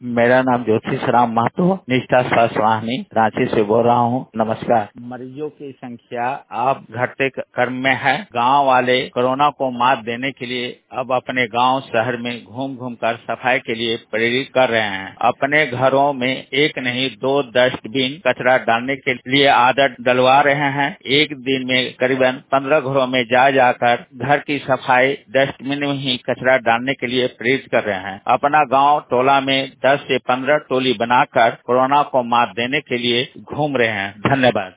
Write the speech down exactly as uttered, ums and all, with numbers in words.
मेरा नाम ज्योतिष राम महतो, निष्ठा शास्त्राणी, रांची से बोल रहा हूँ। नमस्कार। मरीजों की संख्या अब घटते क्रम में है। गांव वाले कोरोना को मात देने के लिए अब अपने गांव शहर में घूम घूम कर सफाई के लिए प्रेरित कर रहे हैं। अपने घरों में एक नहीं दो डस्टबिन कचरा डालने के लिए आदत डलवा रहे हैं। एक दिन में करीबन पंद्रह घरों में जा जाकर घर की सफाई डस्टबिन में ही कचरा डालने के लिए प्रेरित कर रहे हैं। अपना गांव टोला में दस से पंद्रह टोली बनाकर कोरोना को मात देने के लिए घूम रहे हैं। धन्यवाद।